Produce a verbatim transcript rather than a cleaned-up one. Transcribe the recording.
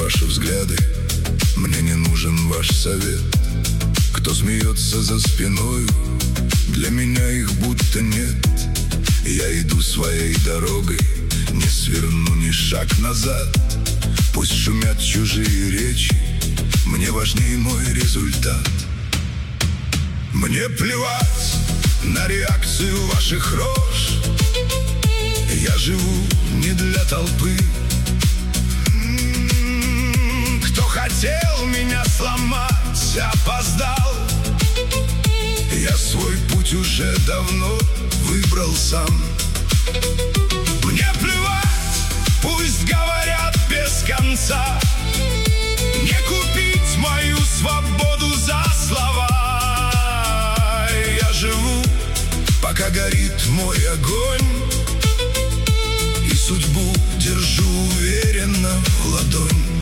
ваши взгляды, мне не нужен ваш совет. Кто смеется за спиною, для меня их будто нет. Я иду своей дорогой, не сверну ни шаг назад. Пусть шумят чужие речи, мне важнее мой результат. Мне плевать на реакцию ваших рож, я живу не для толпы. Кто хотел меня сломать, опоздал. Я свой путь уже давно выбрал сам. Мне плевать, пусть говорят без конца.